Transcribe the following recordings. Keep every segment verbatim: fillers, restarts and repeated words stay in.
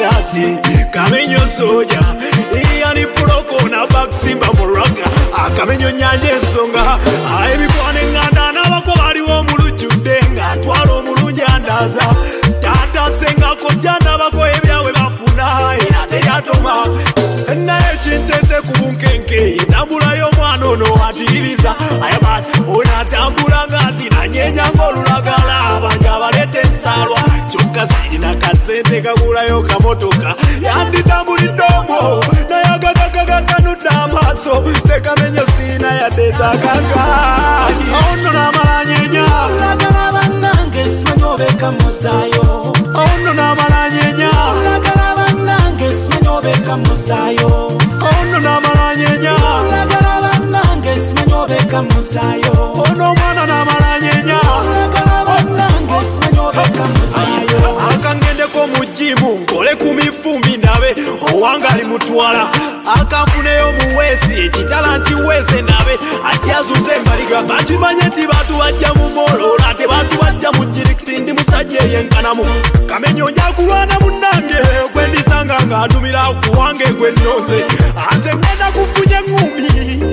Badasi, Kamenyo Soja, Iani Puroko na Baksimba Muraga, Kamenyo Nyanje Songa, Aibi Kwane Nganda wako waliwo muluju denga, twalo muluja ndaza, Tata Senga Kojanda wako ebyawe bafuna, Inate Yatoma, Nae Chintese Kubunkenke, Tambula yo mwano no atiribiza, Ayabat, Una Tambula Ngazi, na Nyenya Ngolulagala, Banja Balete Salwa, Chuka Sina Kasente Kagula yo Kamotoka, Yandi Tambuli Domo, na Yaga Gaga Kanuta Maso, Teka Menyo Sina ya Teza Gaga, Ono na Malanyenya, Ulagala Banange, Smanyobe Kamusayo, Ono na Malanyenya, Ulagala Banange, Smanyobe Kamusayo, Ono na Malanyenya, Ulagala Banange, Smanyobe Kamusayo, Ono mwana na Malanyenya, Ulagala Banange, Smanyobe Kamusayo, Akangende ko mujimu, Nkole kumifumbi nabe, Owangali mutwala, Akamfuneyo muwesi, Chitalanti wese nabe, Atyazunze mbaliga, Bachimanyeti batu wajja mu molo, Late batu wajja mu jirikiti ndi musaje yenkanamu, Kamenyo njakulwana munange, Gwendisanga nga adumira kuwange gwenoze, Anze ngenda kufunye ngumi,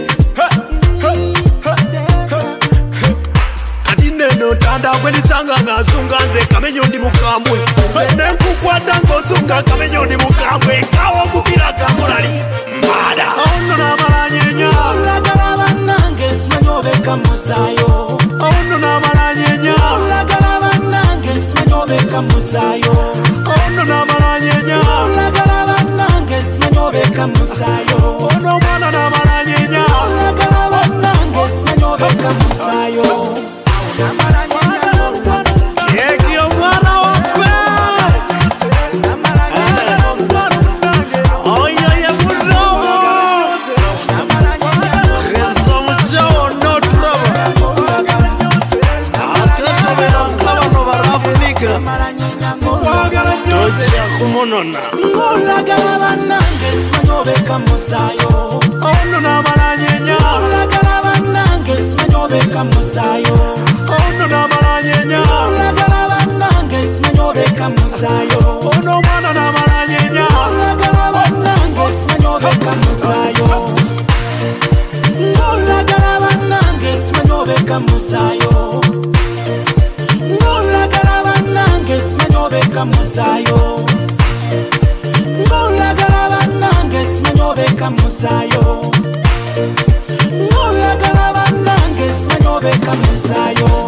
Neno tanda Gwendisanga nga zunga nze Kamenyo ndi mukambwe, Fene nkukwata ngozunga Kamenyo ndi mukambwe, Kawo mukira kamulali Mbada Ono na Malanyenya, Ulagala Banange, Smanyobe Kamusayo, Ono na Malanyenya, Ulagala Banange, Smanyobe Kamusayo, Ono na Malanyenya, Ulagala Banange, Smanyobe Kamusayo, Ono mwana na Malanyenya, Ulagala Banange, Smanyobe Kamusayo. Yekio mwana wakwe Oya ya mudogo Rezo mchao no trouble Atento mera mkawa no barafu nika Tochi ya kumonona Ulagala Banange, Smanyobe Kamusayo, Ono na Malanyenya, Ulagala Banange, Smanyobe Kamusayo, Ono na Malanyenya, Ulagala Banange, Smanyobe Kamusayo, Ono mwana na Malanyenya, Ulagala Banange, Smanyobe Kamusayo, Ulagala Banange, Smanyobe Kamusayo, Ulagala Banange, Smanyobe Kamusayo, Ulagala Banange, Smanyobe Kamusayo, Ulagala Banange, Smanyobe Kamusayo.